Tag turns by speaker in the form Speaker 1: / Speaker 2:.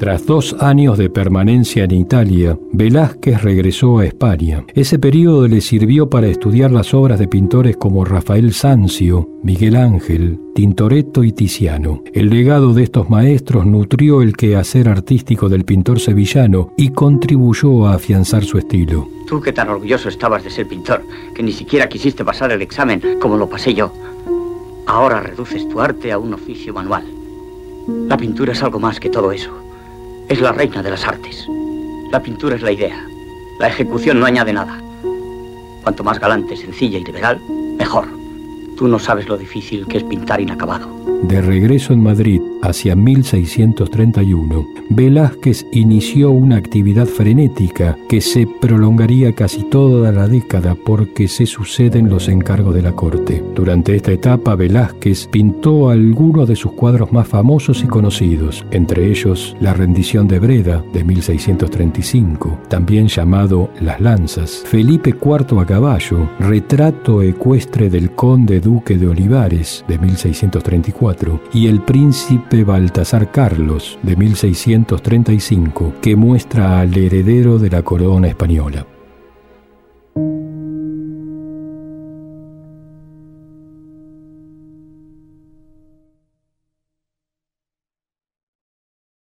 Speaker 1: Tras 2 años de permanencia en Italia, Velázquez regresó a España. Ese periodo le sirvió para estudiar las obras de pintores como Rafael Sanzio, Miguel Ángel, Tintoretto y Tiziano. El legado de estos maestros nutrió el quehacer artístico del pintor sevillano y contribuyó a afianzar su estilo.
Speaker 2: Tú que tan orgulloso estabas de ser pintor, que ni siquiera quisiste pasar el examen como lo pasé yo. Ahora reduces tu arte a un oficio manual. La pintura es algo más que todo eso. Es la reina de las artes. La pintura es la idea. La ejecución no añade nada. Cuanto más galante, sencilla y liberal, mejor. Tú no sabes lo difícil que es pintar inacabado.
Speaker 1: De regreso en Madrid, hacia 1631, Velázquez inició una actividad frenética que se prolongaría casi toda la década porque se suceden los encargos de la corte. Durante esta etapa, Velázquez pintó algunos de sus cuadros más famosos y conocidos, entre ellos La rendición de Breda, de 1635, también llamado Las Lanzas, Felipe IV a caballo, Retrato ecuestre del conde duque de Olivares, de 1634, y El príncipe Baltasar Carlos, de 1635, que muestra al heredero de la corona española.